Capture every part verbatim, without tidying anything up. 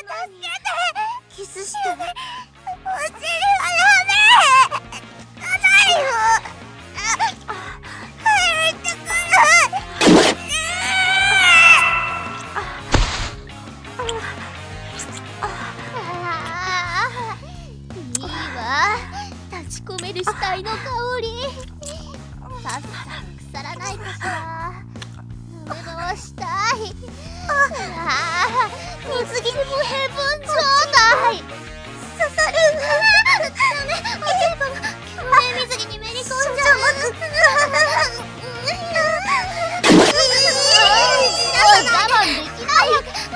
キスしてお尻はダメ。ないよ。帰ってくる。いいわ、立ち込める死体の香り。さっさと腐らないかしら。濡れ直したい。ああ、水着にもヘブン状態。刺さる。ダメ、おてばが共演水着にめり込んじゃう。我慢できない。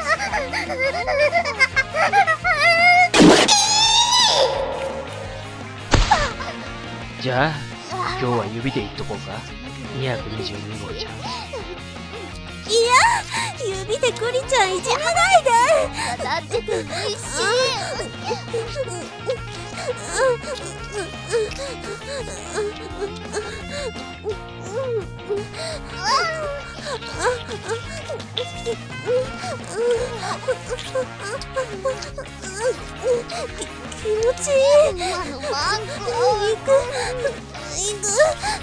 じゃあ今日は指でいっとこうか。にひゃくにじゅうに号じゃ。 いや、指でクリちゃんいじめないで。だってて美味しい。気持ちいい。今のワンコ。行く行く。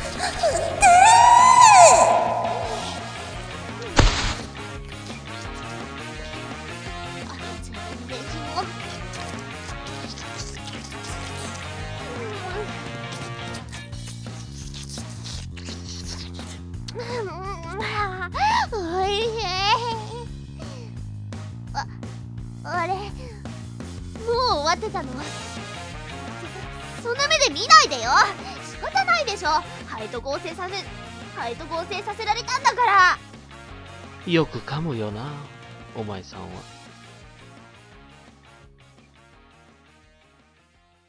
おいしい。あ、あれ、もう終わってたの？そ、そんな目で見ないでよ。仕方ないでしょ。ハエと合成させ、ハエと合成させられたんだから。 よく噛むよなお前さんは。